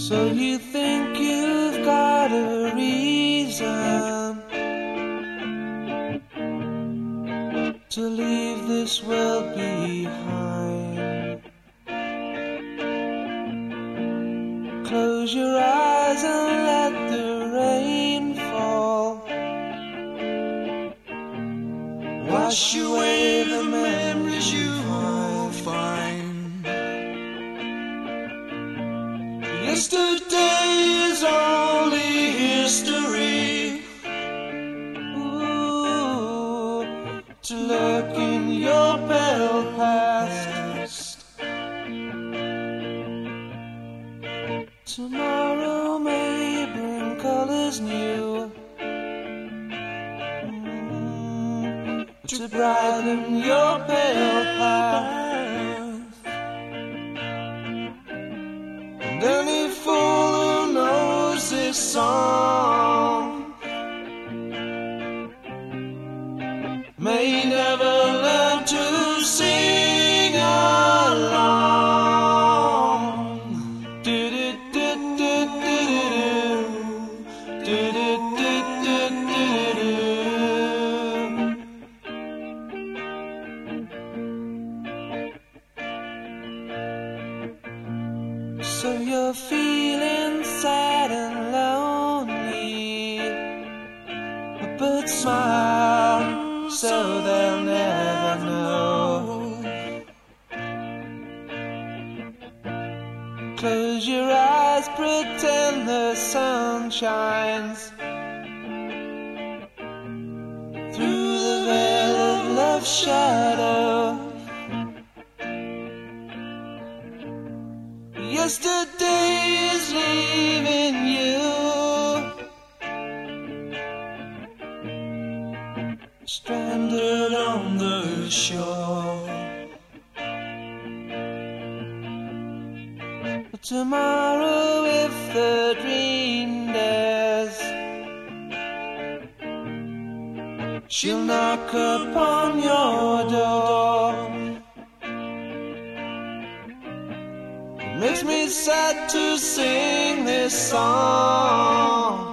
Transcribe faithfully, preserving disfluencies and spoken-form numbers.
So you think you've got a reason to leave this world behind. Close your eyes and let the rain fall. Wash away the memories you find. Yesterday is only history. Ooh, to lurk in your pale past. Tomorrow may bring colors new, mm, to brighten your pale path. And any fool who knows this song may never learn to sing along. Do do do do do do do do do do. So you're feeling sad and lonely, but smile so they'll never know. Close your eyes, pretend the sun shines through the veil of love's shadow. Yesterday is leaving you, stranded on the shore. But tomorrow, if the dream dares, she'll knock upon your door. It makes me sad to sing this song.